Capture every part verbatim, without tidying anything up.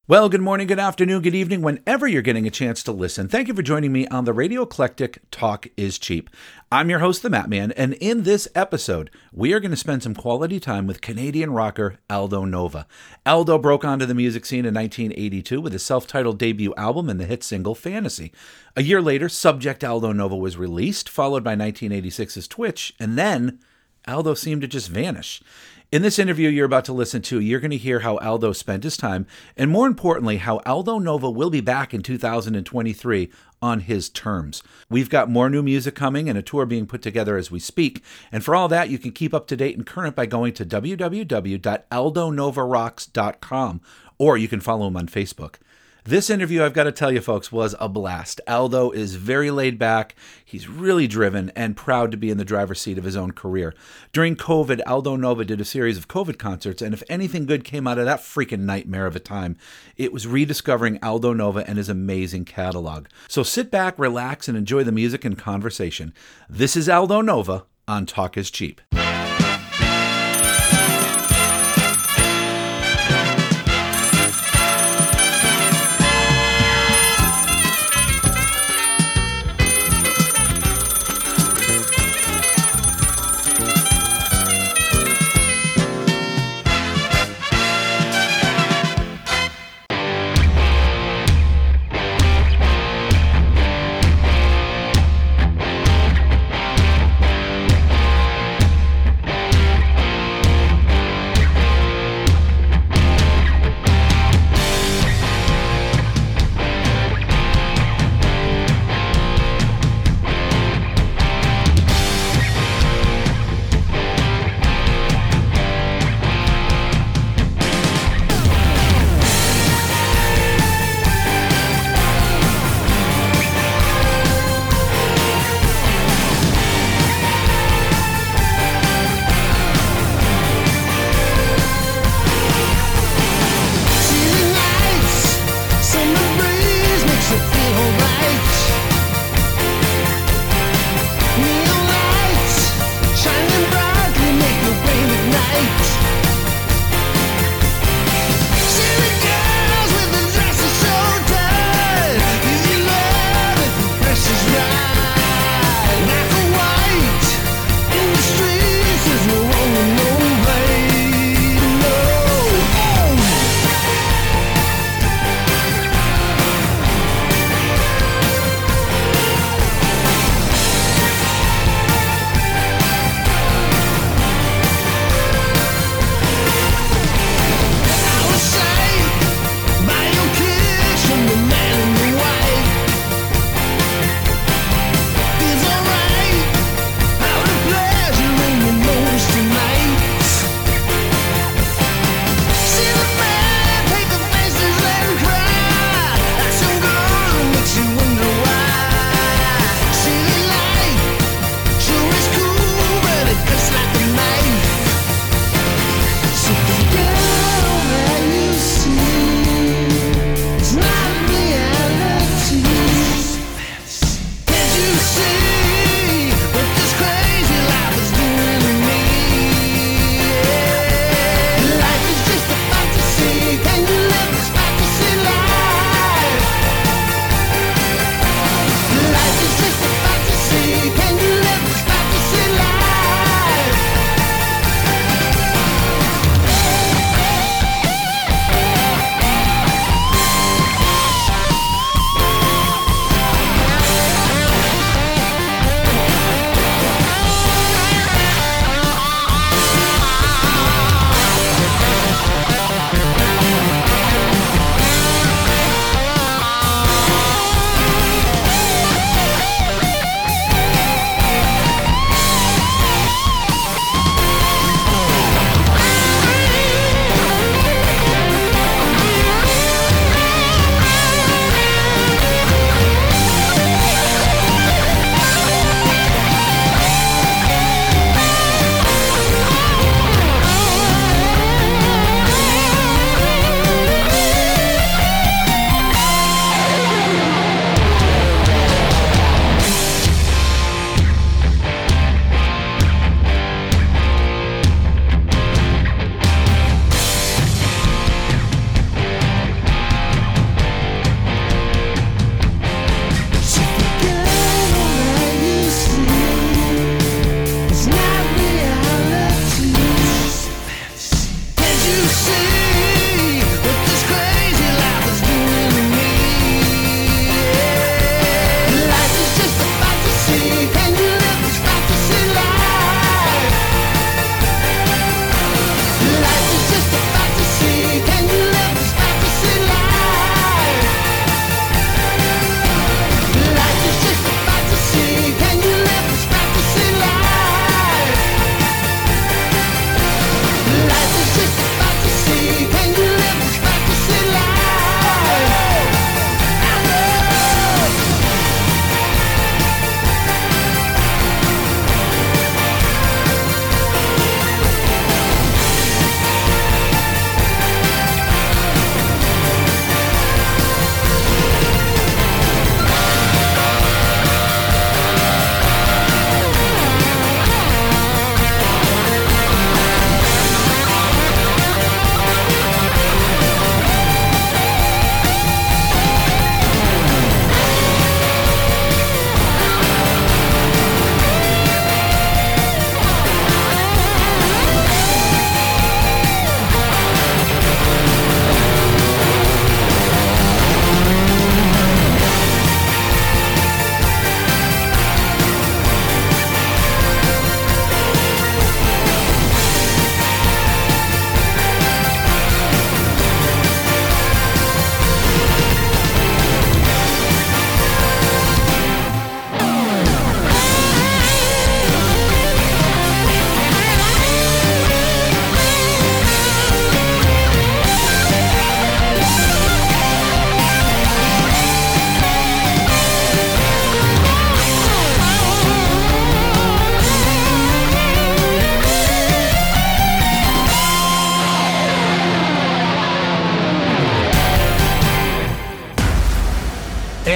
Well, good morning, good afternoon, good evening, whenever you're getting a chance to listen. Thank you for joining me on the Radio Eclectic Talk is Cheap. I'm your host, the Matt Man, and in this episode, we are going to spend some quality time with Canadian rocker Aldo Nova. Aldo broke onto the music scene in nineteen eighty-two with his self-titled debut album and the hit single Fantasy. A year later, Subject Aldo Nova was released, followed by nineteen eighty-six's Twitch, and then Aldo seemed to just vanish. In this interview you're about to listen to, you're going to hear how Aldo spent his time, and more importantly, how Aldo Nova will be back in two thousand twenty-three on his terms. We've got more new music coming and a tour being put together as we speak, and for all that, you can keep up to date and current by going to w w w dot aldo nova rocks dot com, or you can follow him on Facebook. This interview, I've got to tell you folks, was a blast. Aldo is very laid back, he's really driven, and proud to be in the driver's seat of his own career. During COVID, Aldo Nova did a series of COVID concerts, and if anything good came out of that freaking nightmare of a time, it was rediscovering Aldo Nova and his amazing catalog. So sit back, relax, and enjoy the music and conversation. This is Aldo Nova on Talk is Cheap.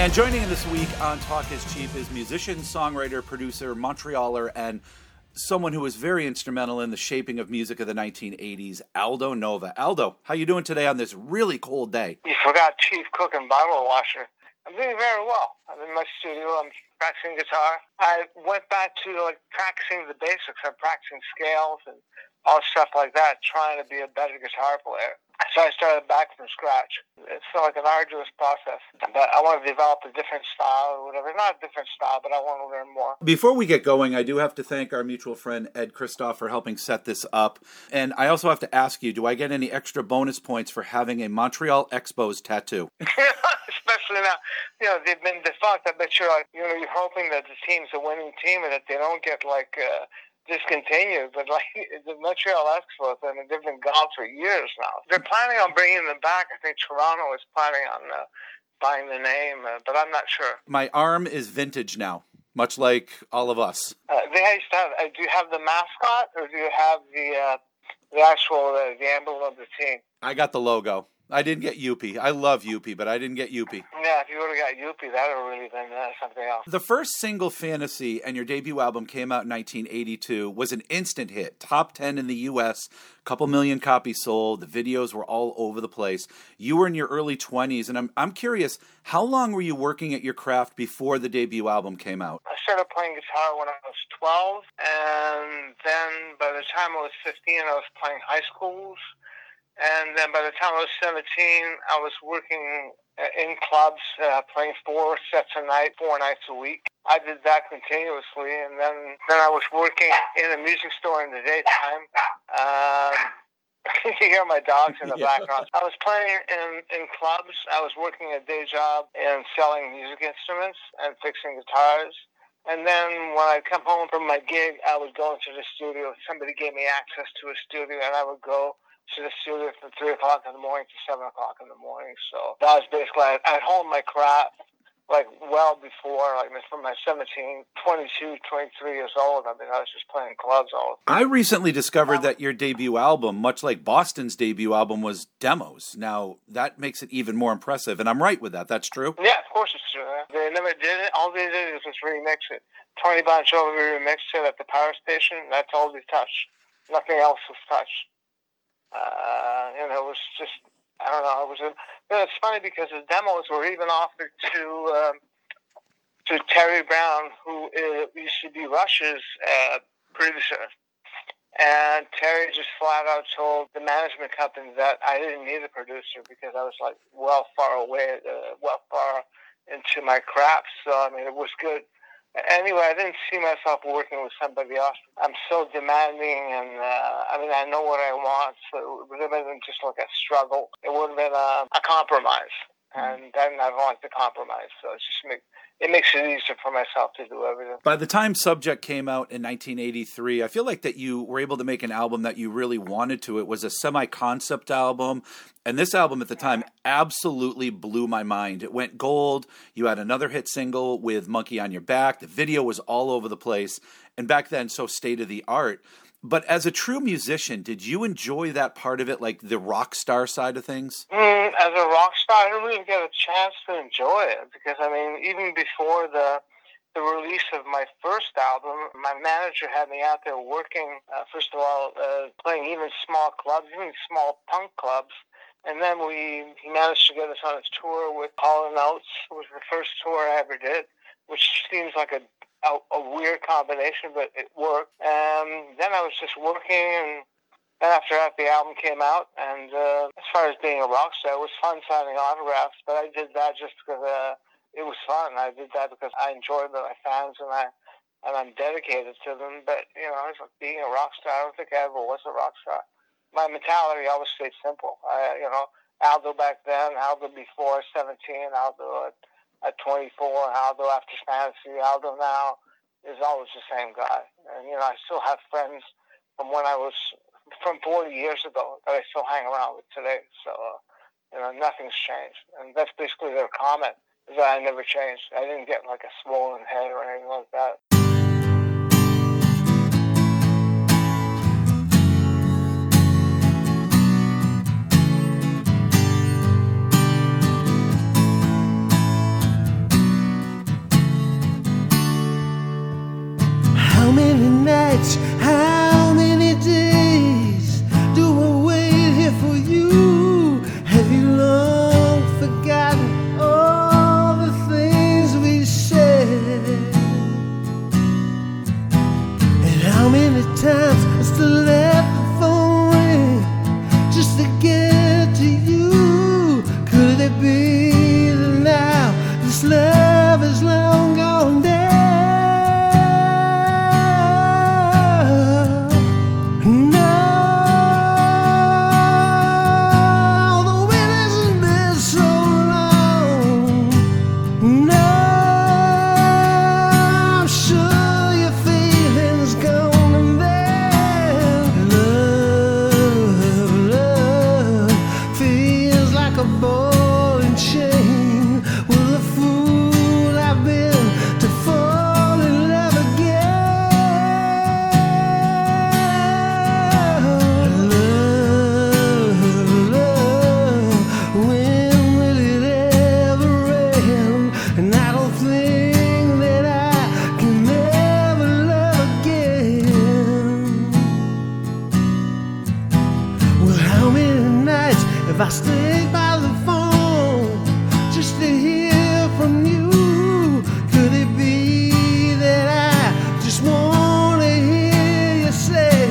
And joining in this week on Talk is Cheap is musician, songwriter, producer, Montrealer, and someone who was very instrumental in the shaping of music of the nineteen eighties, Aldo Nova. Aldo, how you doing today on this really cold day? You forgot Chief Cook and Bottle Washer. I'm doing very well. I'm in my studio. I'm practicing guitar. I went back to like practicing the basics. I'm practicing scales and all stuff like that, trying to be a better guitar player. So I started back from scratch. It's like an arduous process, but I want to develop a different style or whatever. Not a different style, but I want to learn more. Before we get going, I do have to thank our mutual friend Ed Christoph for helping set this up. And I also have to ask you, do I get any extra bonus points for having a Montreal Expos tattoo? Especially now, you know, they've been defunct. I bet you're like, you know, you're hoping that the team's a winning team and that they don't get like uh, discontinued. But like the Montreal Expos, I mean, they've been gone for years now. They're planning on bringing them back. I think Toronto is planning on uh, buying the name, uh, but I'm not sure. My arm is vintage now, much like all of us. Uh, they used to have. Uh, do you have the mascot, or do you have the uh, the actual uh, the emblem of the team? I got the logo. I didn't get Youppi. I love Youppi, but I didn't get Youppi. Yeah, if you would have got Youppi, that would have really been uh, something else. The first single, Fantasy, and your debut album came out in nineteen eighty-two, was an instant hit. Top ten in the U S, couple million copies sold. The videos were all over the place. You were in your early twenties, and I'm I'm curious, how long were you working at your craft before the debut album came out? I started playing guitar when I was twelve, and then by the time I was fifteen, I was playing high schools. And then by the time I was seventeen, I was working in clubs, uh, playing four sets a night, four nights a week. I did that continuously, and then, then I was working in a music store in the daytime. Um, you hear my dogs in the yeah. background. I was playing in, in clubs. I was working a day job and selling music instruments and fixing guitars. And then when I'd come home from my gig, I would go into the studio. Somebody gave me access to a studio, and I would go to the studio from three o'clock in the morning to seven o'clock in the morning. So that was basically, I'd honed my craft like well before, like from my seventeen, twenty-two, twenty-three years old. I mean, I was just playing clubs all the time. I recently discovered that your debut album, much like Boston's debut album, was demos. Now, that makes it even more impressive, and I'm right with that. That's true? Yeah, of course it's true. They never did it. All they did was just remix it. Tony Bon Jovi remixed it at the power station. That's all they touched. Nothing else was touched. Uh, you know, it was just, I don't know, it was, a, you know, it's funny because the demos were even offered to, um, to Terry Brown, who uh, used to be Rush's, uh, producer. And Terry just flat out told the management company that I didn't need a producer because I was like well far away, uh, well far into my craft. So, I mean, it was good. Anyway, I didn't see myself working with somebody else. I'm so demanding, and uh, I mean, I know what I want, so it would have been just like a struggle. It would have been a, a compromise, and then I don't like to compromise, so it's just make, it makes it easier for myself to do everything. By the time Subject came out in nineteen eighty-three, I feel like that you were able to make an album that you really wanted to. It was a semi-concept album, and this album at the time absolutely blew my mind. It went gold. You had another hit single with Monkey on Your Back. The video was all over the place, and back then, so state-of-the-art. But as a true musician, did you enjoy that part of it, like the rock star side of things? Mm, as a rock star, I didn't really get a chance to enjoy it because, I mean, even before the the release of my first album, my manager had me out there working, uh, first of all, uh, playing even small clubs, even small punk clubs. And then we he managed to get us on his tour with Hall and Oates. It was the first tour I ever did, which seems like a A, a weird combination, but it worked. And then I was just working, and then after that, the album came out. And uh, as far as being a rock star, it was fun signing autographs, but I did that just because uh, it was fun. I did that because I enjoyed my fans, and I and I'm dedicated to them. But you know, it's like being a rock star. I don't think I ever was a rock star. My mentality always stayed simple. I, you know, Aldo back then, Aldo before seventeen, Aldo at at twenty-four, Aldo after Fantasy, Aldo now is always the same guy. And, you know, I still have friends from when I was, from forty years ago that I still hang around with today. So, uh, you know, nothing's changed. And that's basically their comment, is that I never changed. I didn't get like a swollen head or anything like that. be that now this love is long gone down? If I stay by the phone just to hear from you, could it be that I just want to hear you say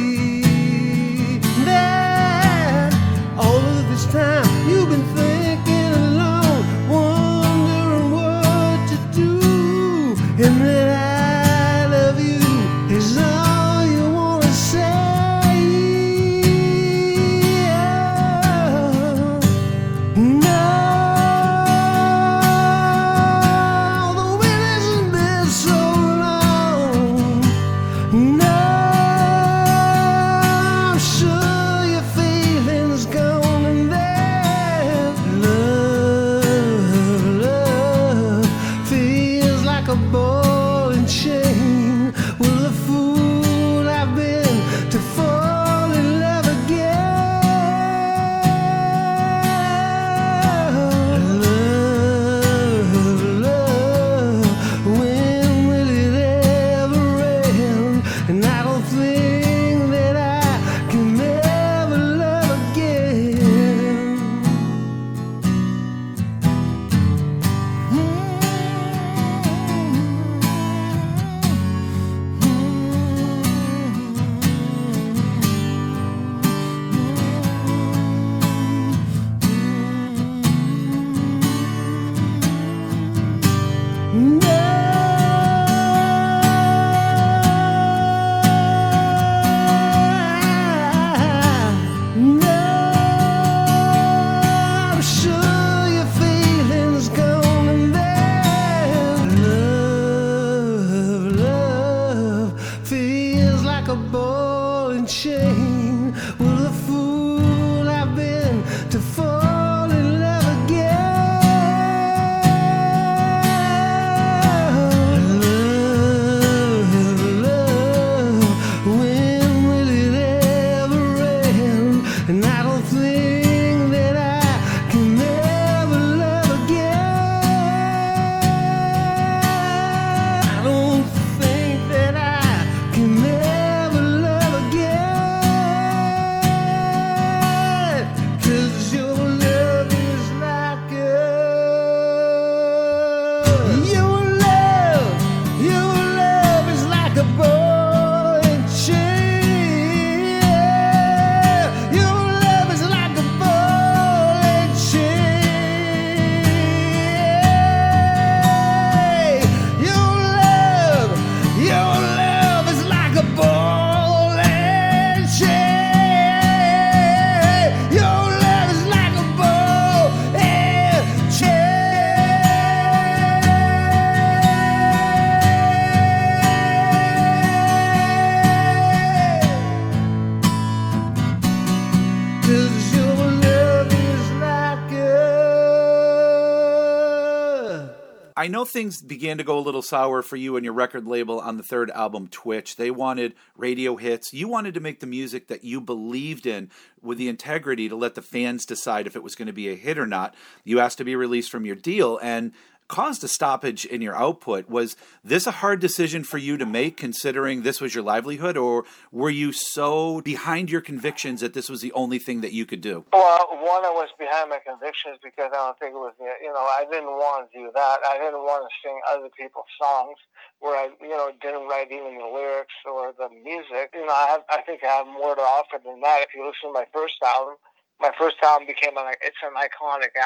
that all of this time you've been thinking alone, wondering what to do, and that I love you is all you want to say? I know things began to go a little sour for you and your record label on the third album, Twitch. They wanted radio hits. You wanted to make the music that you believed in with the integrity to let the fans decide if it was going to be a hit or not. You asked to be released from your deal and caused a stoppage in your output. Was this a hard decision for you to make, considering this was your livelihood, or were you so behind your convictions that this was the only thing that you could do? Well, one, I was behind my convictions because I don't think it was, you know, I didn't want to do that. I didn't want to sing other people's songs where I, you know, didn't write even the lyrics or the music. You know, I have, I think I have more to offer than that. If you listen to my first album, my first album became an, it's an iconic album.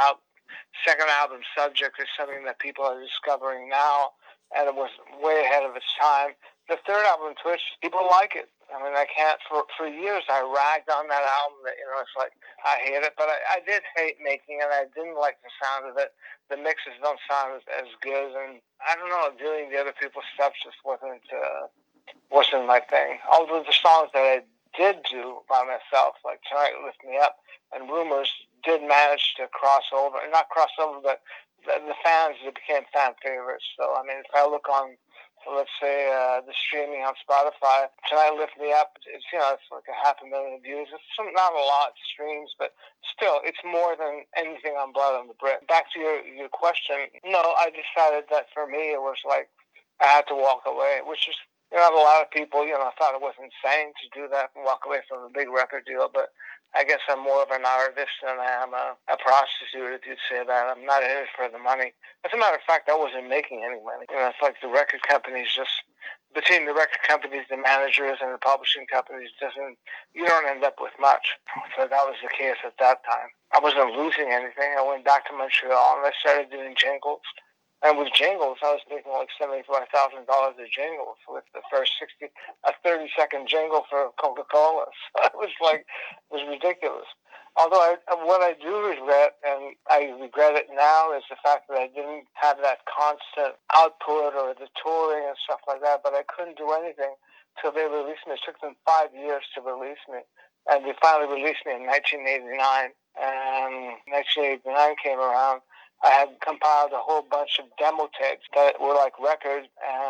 second album, Subject, is something that people are discovering now, and it was way ahead of its time. The third album, Twitch, people like it. I mean, I can't, for for years I ragged on that album that, you know, it's like, I hate it, but I, I did hate making it. I didn't like the sound of it. The mixes don't sound as, as good, and I don't know, doing the other people's stuff just wasn't, uh, wasn't my thing. Although the songs that I did do by myself, like Tonight Lift Me Up and Rumors, did manage to cross over, not cross over, but the, the fans, it became fan favorites. So, I mean, if I look on, so let's say uh, the streaming on Spotify, Tonight Lift Me Up, it's, you know, it's like a half a million views. It's not a lot of streams, but still, it's more than anything on Blood on the Brick. Back to your, your question, no, I decided that for me it was like I had to walk away, which is, you know, a lot of people, you know, thought it was insane to do that and walk away from a big record deal, but I guess I'm more of an artist than I am a, a prostitute, if you'd say that. I'm not in it for the money. As a matter of fact, I wasn't making any money. You know, it's like the record companies just, between the record companies, the managers, and the publishing companies, doesn't, you don't end up with much. So that was the case at that time. I wasn't losing anything. I went back to Montreal and I started doing jingles. And with jingles, I was making like seventy-five thousand dollars a jingle with the first sixty, a thirty-second jingle for Coca-Cola. So it was like, it was ridiculous. Although I, what I do regret, and I regret it now, is the fact that I didn't have that constant output or the touring and stuff like that, but I couldn't do anything till they released me. It took them five years to release me. And they finally released me in nineteen eighty-nine. And nineteen eighty-nine came around. I had compiled a whole bunch of demo tapes that were like records,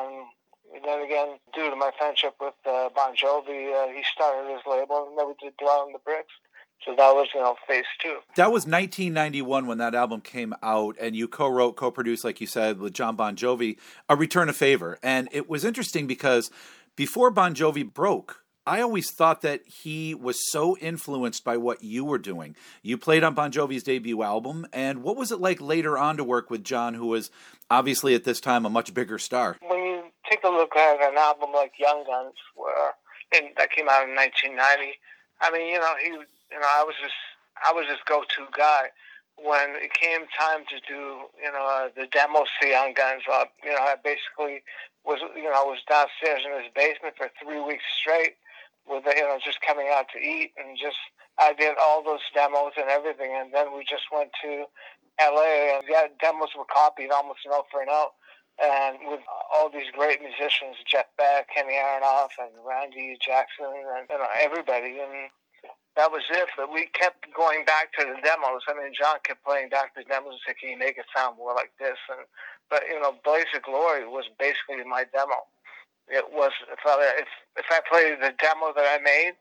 and then again, due to my friendship with uh, Bon Jovi, uh, he started his label, and then we did Blood on the Bricks. So that was, you know, phase two. That was nineteen ninety-one when that album came out, and you co-wrote, co-produced, like you said, with John Bon Jovi, A Return of Favor. And it was interesting because before Bon Jovi broke, I always thought that he was so influenced by what you were doing. You played on Bon Jovi's debut album, and what was it like later on to work with John, who was obviously at this time a much bigger star? When you take a look at an album like Young Guns, where and that came out in nineteen ninety, I mean, you know, he, you know, I was just, I was his go-to guy. When it came time to do, you know, uh, the demos to Young Guns, uh, you know, I basically was, you know, I was downstairs in his basement for three weeks straight, with, you know, just coming out to eat, and just, I did all those demos and everything, and then we just went to L A, and the demos were copied almost note for note, and with all these great musicians, Jeff Beck, Kenny Aronoff, and Randy Jackson, and, you know, everybody, and that was it. But we kept going back to the demos. I mean, John kept playing back the demos and said, can you make it sound more like this? And, but, you know, Blaze of Glory was basically my demo. It was, if I, if, if I played the demo that I made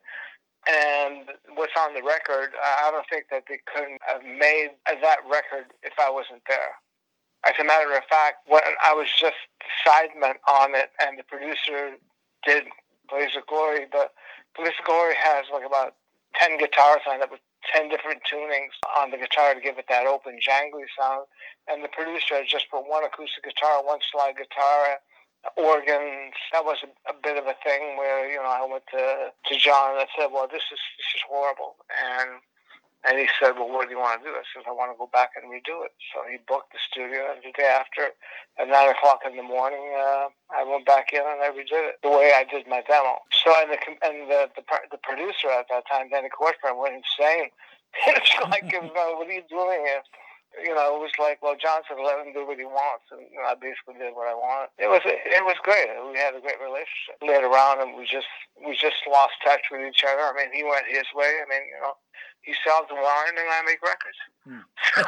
and what's on the record, I don't think that they couldn't have made that record if I wasn't there. As a matter of fact, when I was just sideman on it, and the producer did Blaze of Glory, but Blaze of Glory has like about ten guitars on it with ten different tunings on the guitar to give it that open, jangly sound. And the producer had just put one acoustic guitar, one slide guitar, organs. That was a, a bit of a thing where, you know, I went to to John and I said, well, this is this is horrible. And and he said, well, what do you want to do? I said, I want to go back and redo it. So he booked the studio, and the day after, at nine o'clock in the morning, uh, I went back in and I redid it the way I did my demo. So, and the and the the, the producer at that time, Danny Kortman, went insane. It's like, you know, what are you doing here? You know, it was like, well, John said, let him do what he wants, and, you know, I basically did what I wanted. It was it was great. We had a great relationship. Later on, and we just we just lost touch with each other. I mean, he went his way. I mean, you know, he sells wine and I make records. Hmm.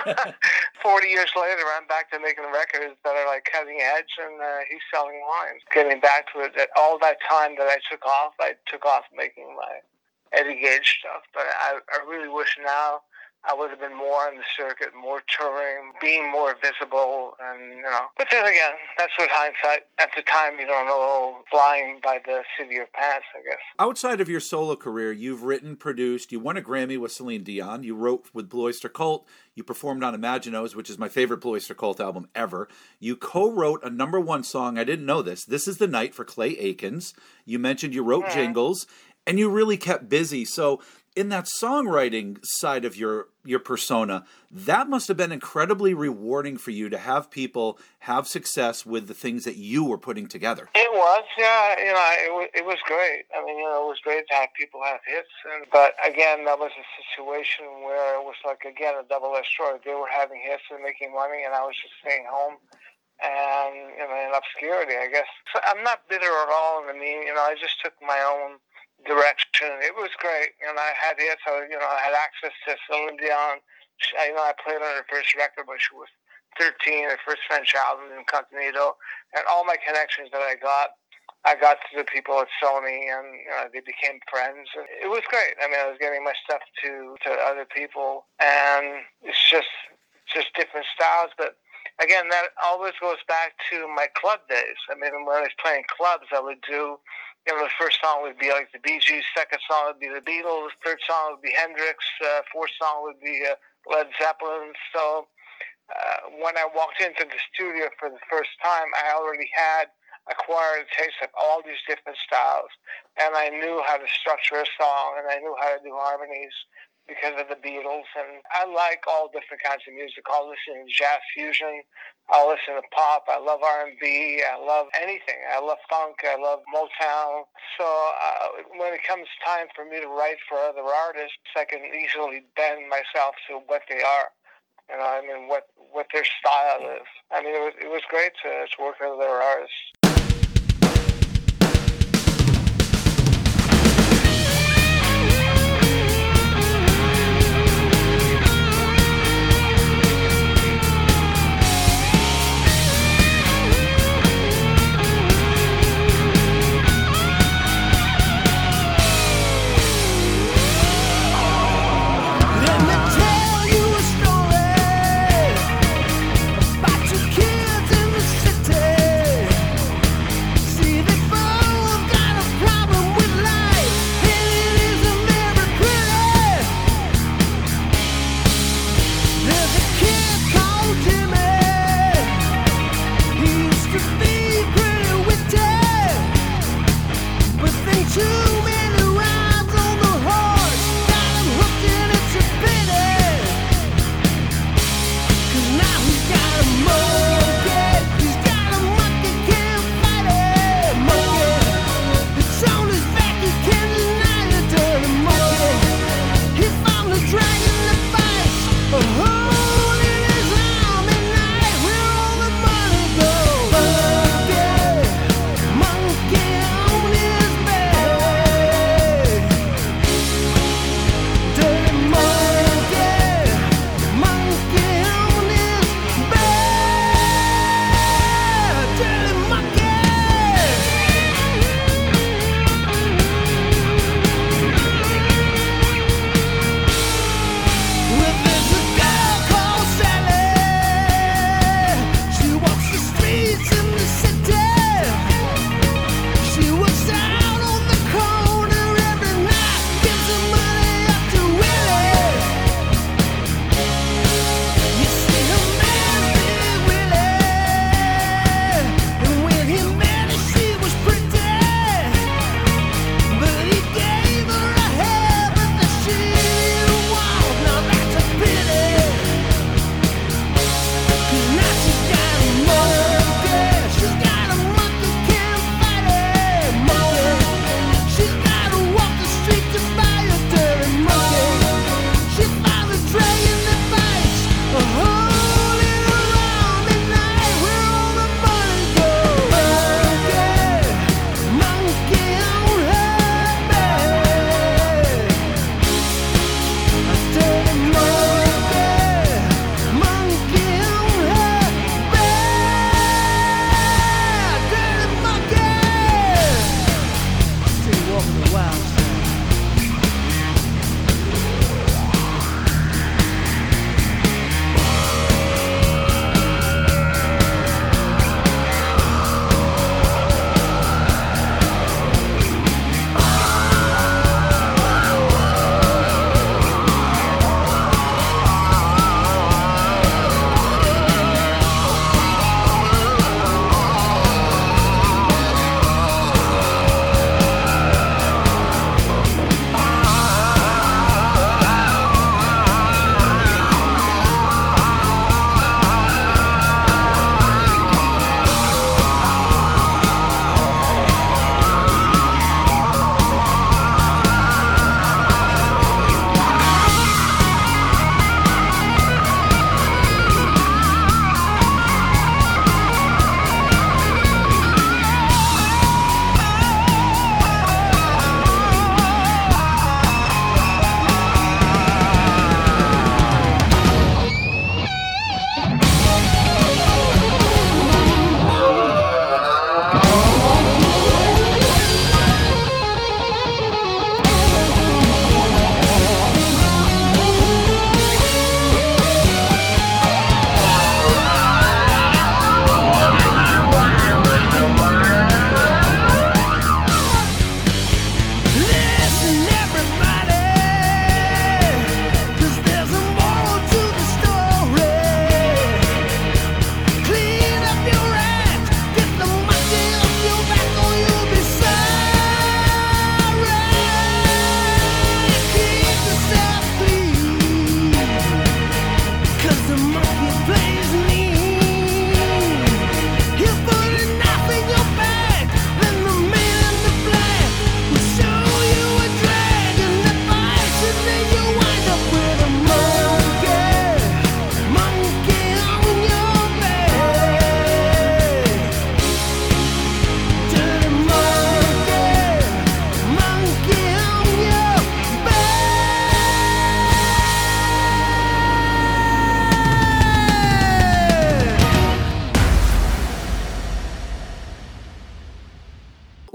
Forty years later, I'm back to making records that are like cutting edge, and uh, he's selling wine. Getting back to it, that all that time that I took off, I took off making my Eddie Gage stuff. But I, I really wish now I would have been more on the circuit, more touring, being more visible, and, you know. But then again, that's what hindsight. At the time, you don't know, flying by the seat of your pants, I guess. Outside of your solo career, you've written, produced, you won a Grammy with Celine Dion, you wrote with Blue Oyster Cult, you performed on Imaginos, which is my favorite Blue Oyster Cult album ever. You co-wrote a number one song, I didn't know this, This Is the Night for Clay Aikens. You mentioned you wrote mm-hmm. jingles, and you really kept busy. So in that songwriting side of your your persona, that must have been incredibly rewarding for you to have people have success with the things that you were putting together. It was, yeah, you know, it was, it was great. I mean, you know, it was great to have people have hits. And, but again, that was a situation where it was like, again, a double-edged sword. They were having hits and making money, and I was just staying home and, you know, in obscurity, I guess. So I'm not bitter at all. I mean, you know, I just took my own direction. It was great. You know, I had hits. I, you know, I had access to Celine Dion. I, you know, I played on her first record when she was thirteen, her first French album, Incognito, and all my connections that I got, I got to the people at Sony, and you know, they became friends. And it was great. I mean, I was getting my stuff to to other people, and it's just just different styles. But again, that always goes back to my club days. I mean, when I was playing clubs, I would do, you know, the first song would be like the Bee Gees, second song would be the Beatles, third song would be Hendrix, uh, fourth song would be uh, Led Zeppelin. So uh, when I walked into the studio for the first time, I already had acquired a taste of all these different styles, and I knew how to structure a song, and I knew how to do harmonies because of the Beatles. And I like all different kinds of music. I'll listen to jazz fusion, I'll listen to pop, I love R and B, I love anything. I love funk, I love Motown. So uh, when it comes time for me to write for other artists, I can easily bend myself to what they are. You know, I mean, what, what their style is. I mean, it was, it was great to, to work with other artists. About two kids in the city.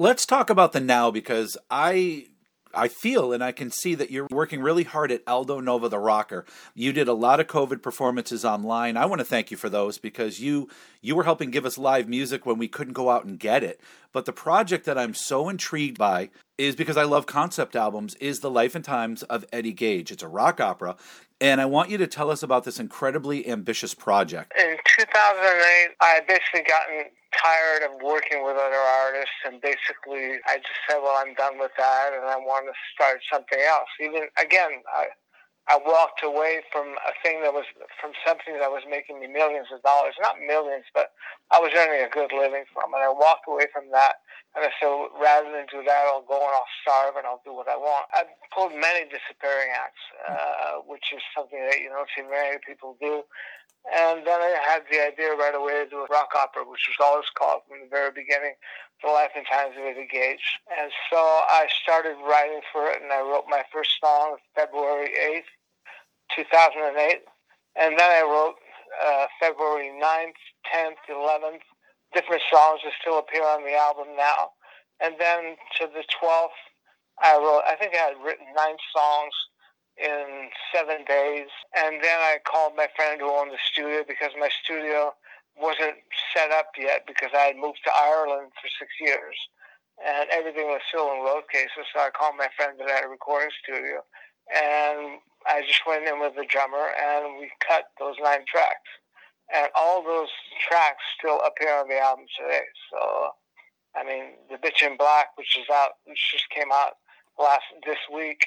let's talk about the now, because I I feel and I can see that you're working really hard at Aldo Nova the Rocker. You did a lot of COVID performances online. I want to thank you for those, because you you were helping give us live music when we couldn't go out and get it. But the project that I'm so intrigued by is, because I love concept albums, is The Life and Times of Eddie Gage. It's a rock opera. And I want you to tell us about this incredibly ambitious project. In two thousand eight, I had basically gotten tired of working with other artists, and basically I just said, well, I'm done with that, and I want to start something else. Even, again, I I walked away from a thing that was, from something that was making me millions of dollars. Not millions, but I was earning a good living from it. I walked away from that, and I said, rather than do that, I'll go and I'll starve and I'll do what I want. I've pulled many disappearing acts, uh, which is something that you don't see many people do. And then I had the idea right away to do a rock opera, which was always called from the very beginning, The Life and Times of Eddie Gage. And so I started writing for it, and I wrote my first song February eighth, two thousand eight. And then I wrote uh, February ninth, tenth, eleventh, different songs that still appear on the album now. And then to the twelfth, I wrote, I think I had written nine songs in seven days. And then I called my friend who owned the studio, because my studio wasn't set up yet, because I had moved to Ireland for six years and everything was still in road cases. So I called my friend that had a recording studio, and I just went in with the drummer and we cut those nine tracks. And all those tracks still appear on the album today. So, I mean, The Bitch in Black, which is out, which just came out last this week,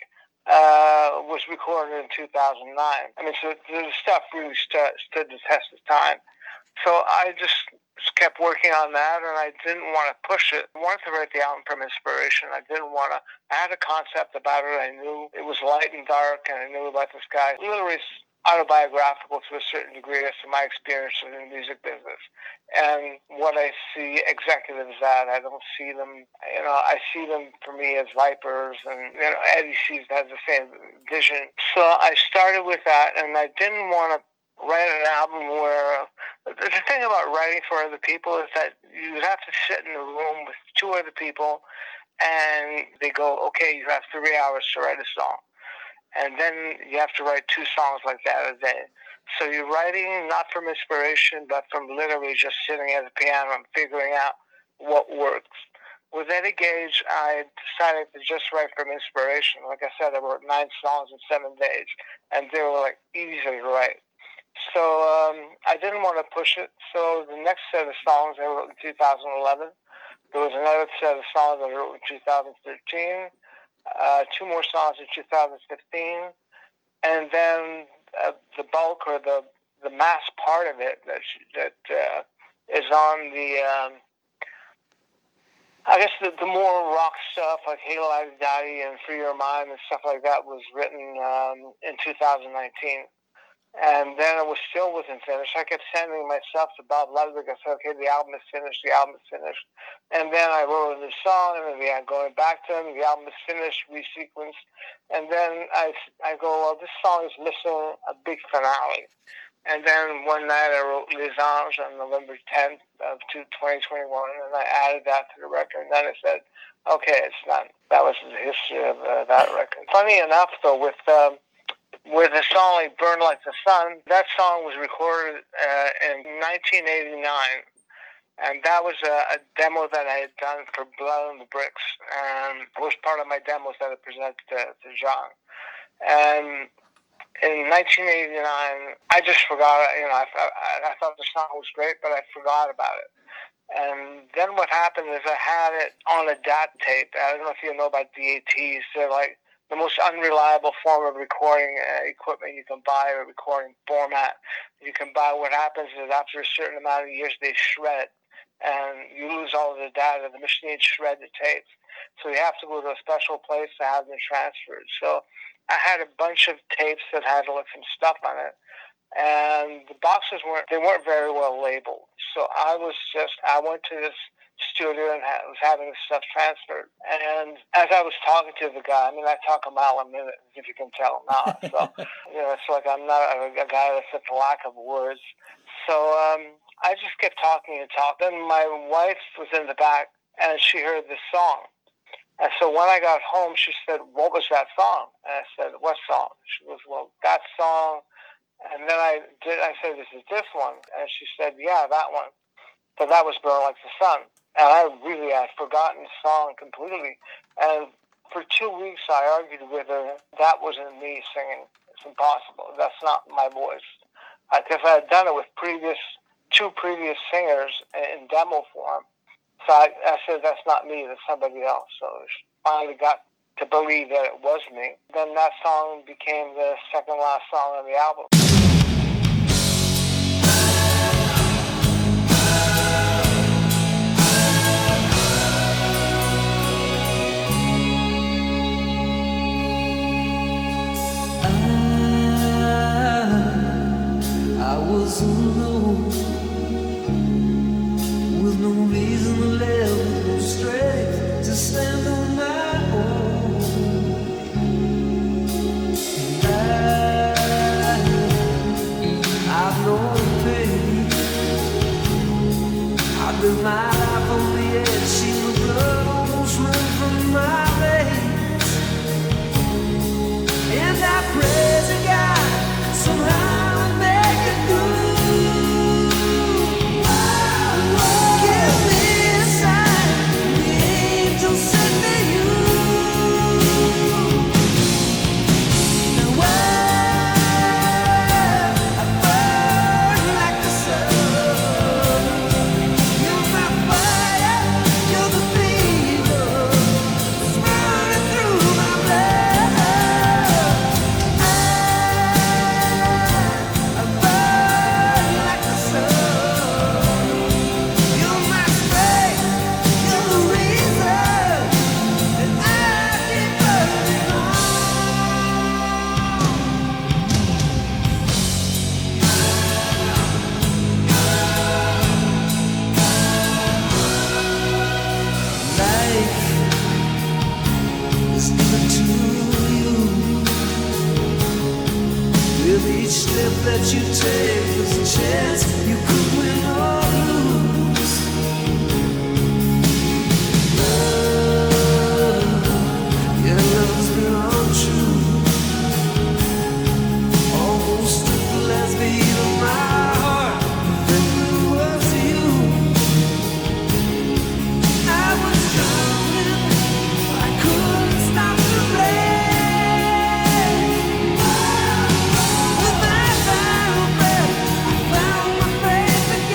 Uh, was recorded in two thousand nine. I mean, so the stuff really stu- stood the test of time. So I just kept working on that, and I didn't want to push it. I wanted to write the album from inspiration. I didn't want to. I had a concept about it. I knew it was light and dark, and I knew about this guy. Literally autobiographical to a certain degree as to my experience in the music business. And what I see executives at, I don't see them, you know, I see them for me as vipers, and, you know, Eddie sees has the same vision. So I started with that, and I didn't want to write an album where, the thing about writing for other people is that you have to sit in a room with two other people, and they go, okay, you have three hours to write a song. And then you have to write two songs like that a day. So you're writing not from inspiration, but from literally just sitting at the piano and figuring out what works. With Eddie Gage, I decided to just write from inspiration. Like I said, I wrote nine songs in seven days, and they were like easy to write. So um, I didn't want to push it. So the next set of songs I wrote in two thousand eleven. There was another set of songs I wrote in two thousand thirteen. Uh, two more songs in two thousand fifteen, and then uh, the bulk, or the the mass part of it that that uh, is on the um, I guess the, the more rock stuff like Hey La Daddy and Free Your Mind and stuff like that was written um, in two thousand nineteen. And then it was still wasn't finished. I kept sending my stuff to Bob Ludwig. I said, okay, the album is finished, the album is finished. And then I wrote a new song, and then I'm going back to him, the album is finished, resequenced. And then I, I go, well, this song is missing a big finale. And then one night I wrote Les Anges on November tenth of twenty twenty-one, and I added that to the record. And then I said, okay, it's done. That was the history of uh, that record. Funny enough, though, with... Um, With a song like Burn Like the Sun, that song was recorded uh, in nineteen eighty-nine, and that was a, a demo that I had done for Blood on the Bricks, and it was part of my demos that I presented to, to John. And in nineteen eighty-nine, I just forgot, you know, I, I, I thought the song was great, but I forgot about it. And then what happened is I had it on a D A T tape. I don't know if you know about D A Ts. They're like the most unreliable form of recording uh, equipment you can buy, or recording format you can buy. What happens is after a certain amount of years, they shred, and you lose all of the data. The machine shred the tapes. So you have to go to a special place to have them transferred. So I had a bunch of tapes that had like some stuff on it, and the boxes weren't, they weren't very well labeled. So I was just, I went to this studio and ha- was having this stuff transferred. And as I was talking to the guy, I mean, I talk a mile a minute, if you can tell now. So, you know, it's like I'm not a, a guy that's such a lack of words. So um, I just kept talking and talking. Then my wife was in the back, and she heard this song. And so when I got home, she said, "What was that song?" And I said, "What song?" She goes, "Well, that song." And then I did. I said, "This is this one." And she said, "Yeah, that one." But that was "Burn Like the Sun." And I really had forgotten the song completely. And for two weeks, I argued with her. That wasn't me singing. It's impossible. That's not my voice. Because I had done it with previous two previous singers in demo form. So I, I said, "That's not me, that's somebody else." So she finally got to believe that it was me. Then that song became the second last song on the album. I, I was alone, with no reason left, no strength to stand on my own. I, I've known pain. I've lived my life on the edge, seen the blood almost run from my veins. And I pray to God somehow I'll make it through. Each step that you take is a chance you could win or lose. Love, your love's been untrue. Almost took the last beat of my heart. If it was you, I was drowning. I couldn't stop the rain. With my final breath, I found my faith again.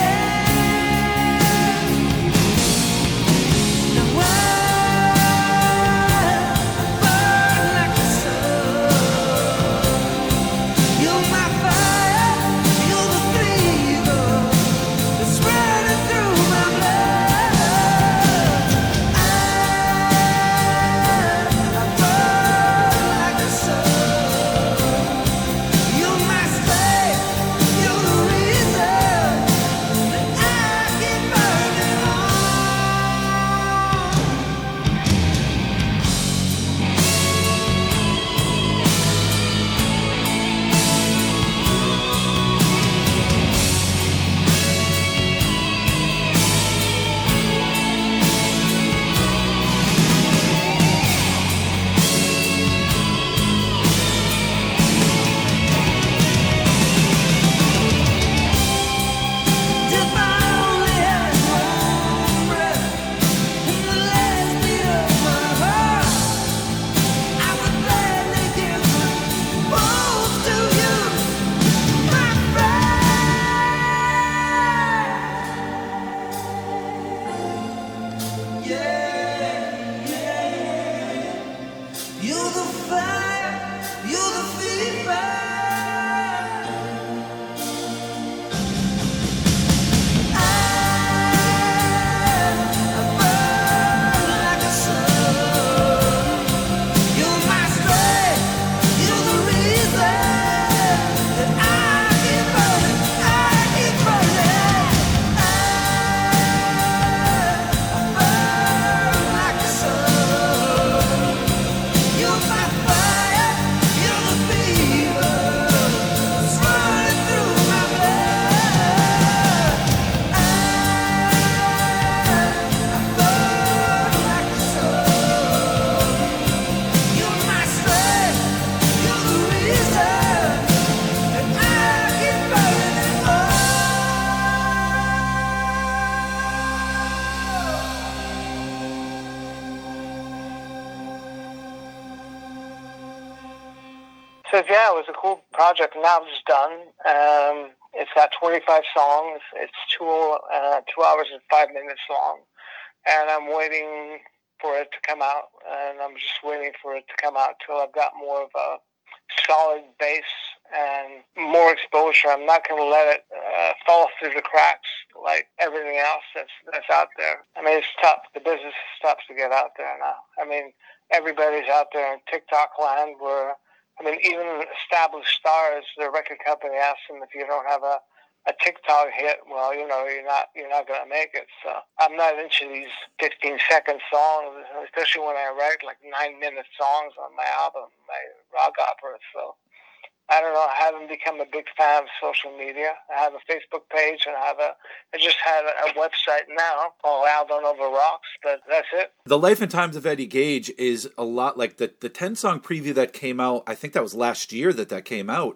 So yeah, it was a cool project. Now it's done. Um, it's got twenty-five songs. It's two uh, two hours and five minutes long, and I'm waiting for it to come out. And I'm just waiting for it to come out till I've got more of a solid base and more exposure. I'm not going to let it uh, fall through the cracks like everything else that's that's out there. I mean, it's tough. The business is tough to get out there now. I mean, everybody's out there in TikTok land where, I mean, even established stars, their record company asks them, if you don't have a, a TikTok hit, well, you know, you're not you're not going to make it. So I'm not into these fifteen second songs, especially when I write like nine minute songs on my album, my rock opera. So I don't know. I haven't become a big fan of social media. I have a Facebook page and I have a. I just have a, a website now called Aldo Nova Rocks, but that's it. The Life and Times of Eddie Gage is a lot like the the ten song preview that came out. I think that was last year that that came out.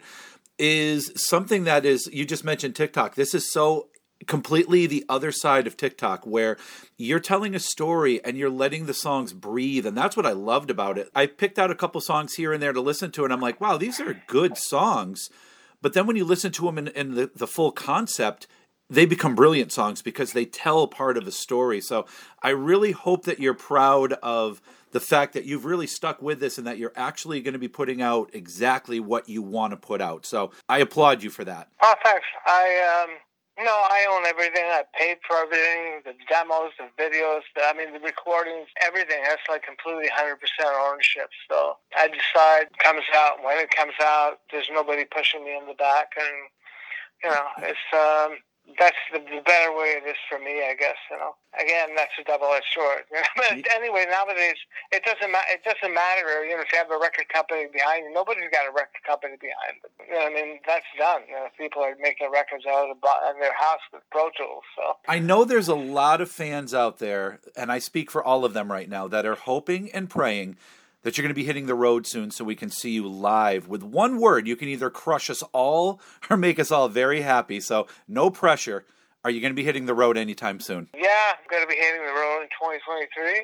Is something that is, you just mentioned TikTok. This is so completely the other side of TikTok, where you're telling a story and you're letting the songs breathe. And that's what I loved about it. I picked out a couple songs here and there to listen to, and I'm like, wow, these are good songs. But then when you listen to them in, in the, the full concept, they become brilliant songs because they tell part of a story. So I really hope that you're proud of the fact that you've really stuck with this and that you're actually going to be putting out exactly what you want to put out. So I applaud you for that. Oh, thanks. I, um, no, I own everything. I paid for everything, the demos, the videos, the, I mean, the recordings, everything. That's like completely one hundred percent ownership. So I decide it comes out when it comes out. There's nobody pushing me in the back. And, you know, it's, um, that's the, the better way it is for me, I guess. You know, again, that's a double-edged sword. But anyway, nowadays it doesn't matter. It doesn't matter. You know, if you have a record company behind you, nobody's got a record company behind them. You know, I mean, that's done. You know, people are making records out of the, in their house with Pro Tools. So I know there's a lot of fans out there, and I speak for all of them right now, that are hoping and praying that you're going to be hitting the road soon so we can see you live. With one word, you can either crush us all or make us all very happy. So no pressure. Are you going to be hitting the road anytime soon? Yeah, I'm going to be hitting the road in twenty twenty-three.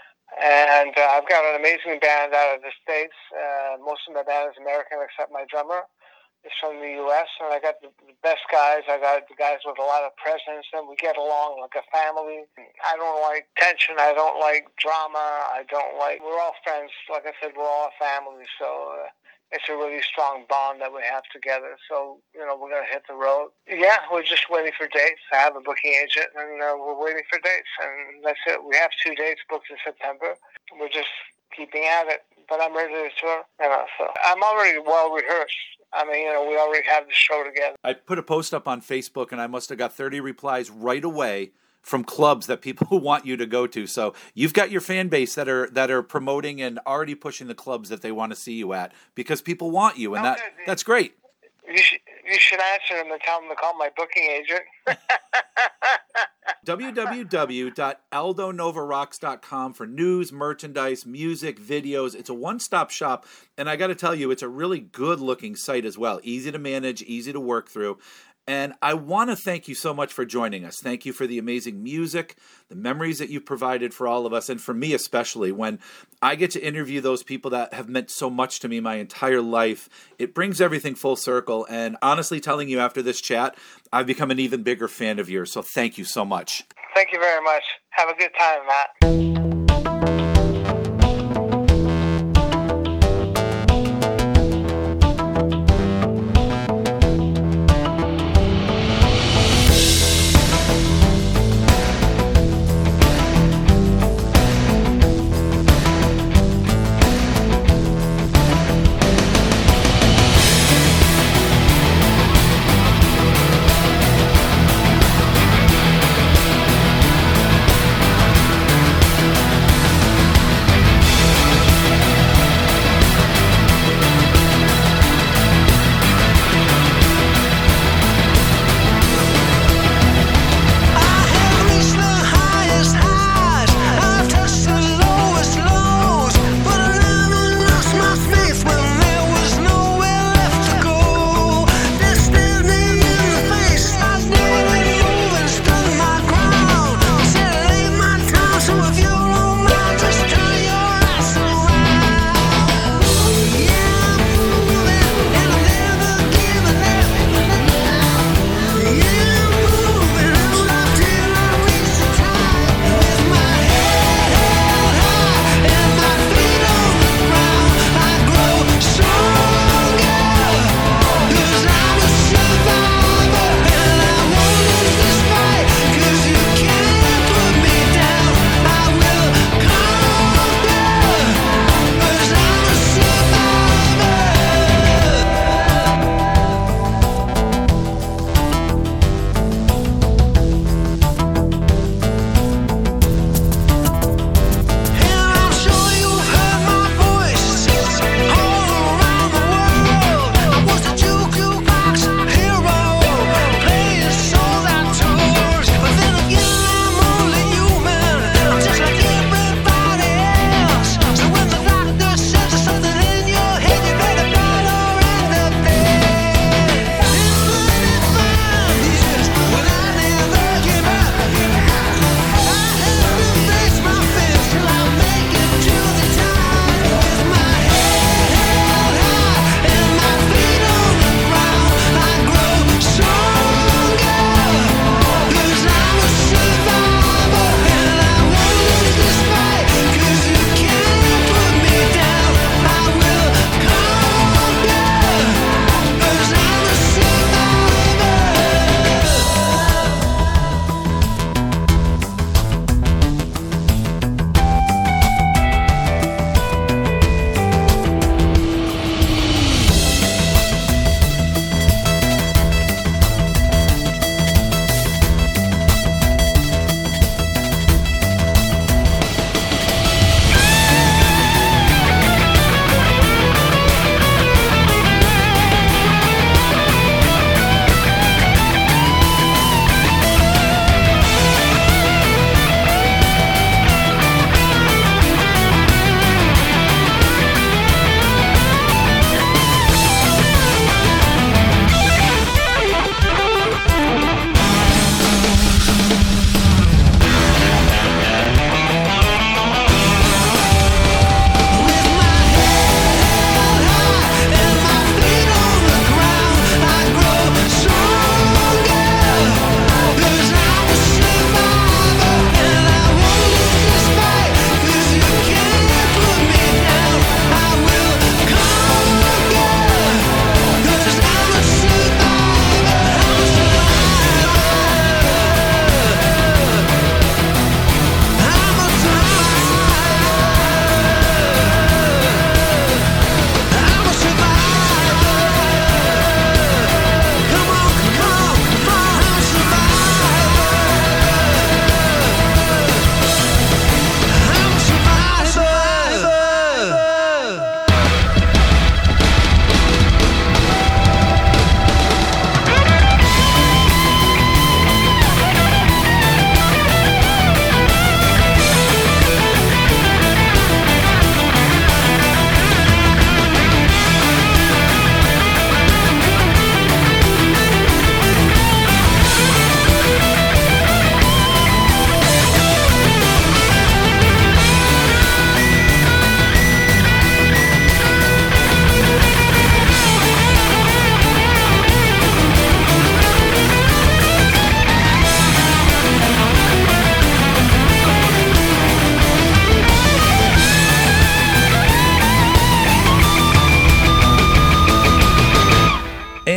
And uh, I've got an amazing band out of the States. Uh, most of my band is American except my drummer. It's from the U S, and I got the best guys. I got the guys with a lot of presence, and we get along like a family. I don't like tension. I don't like drama. I don't like... We're all friends. Like I said, we're all a family, so uh, it's a really strong bond that we have together. So, you know, we're going to hit the road. Yeah, we're just waiting for dates. I have a booking agent, and uh, we're waiting for dates, and that's it. We have two dates booked in September. We're just keeping at it, but I'm ready to tour. You know, so I'm already well-rehearsed. I mean, you know, we already have the show together. I put a post up on Facebook, and I must have got thirty replies right away from clubs that people want you to go to. So you've got your fan base that are that are promoting and already pushing the clubs that they want to see you at because people want you, and okay. that that's great. You should, you should answer them and tell them to call my booking agent. w w w dot aldo nova rocks dot com for news, merchandise, music, videos. It's a one-stop shop, and I got to tell you, it's a really good-looking site as well. Easy to manage, easy to work through. And I want to thank you so much for joining us. Thank you for the amazing music, the memories that you've provided for all of us, and for me especially. When I get to interview those people that have meant so much to me my entire life, it brings everything full circle. And honestly, telling you after this chat, I've become an even bigger fan of yours. So thank you so much. Thank you very much. Have a good time, Matt.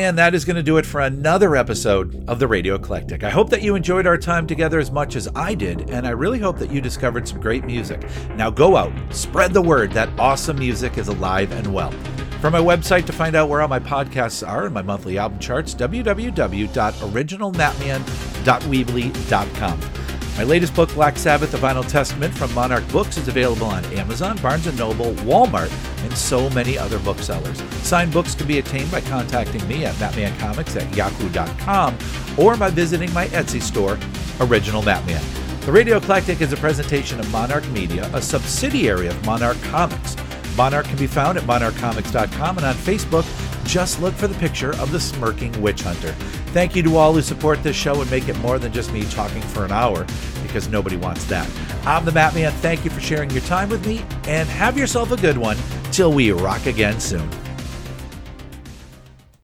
And that is going to do it for another episode of the Radio Eclectic. I hope that you enjoyed our time together as much as I did, and I really hope that you discovered some great music. Now go out, spread the word that awesome music is alive and well. For my website to find out where all my podcasts are and my monthly album charts, w w w dot original mattman dot weebly dot com. My latest book, Black Sabbath, The Vinyl Testament from Monarch Books, is available on Amazon, Barnes and Noble, Walmart, and so many other booksellers. Signed books can be obtained by contacting me at mattmancomics at yahoo dot com or by visiting my Etsy store, Original Mattman. The Radio Eclectic is a presentation of Monarch Media, a subsidiary of Monarch Comics. Monarch can be found at monarch comics dot com, and on Facebook, just look for the picture of the smirking witch hunter. Thank you to all who support this show and make it more than just me talking for an hour, because nobody wants that. I'm the Mattman. Thank you for sharing your time with me, and have yourself a good one till we rock again soon.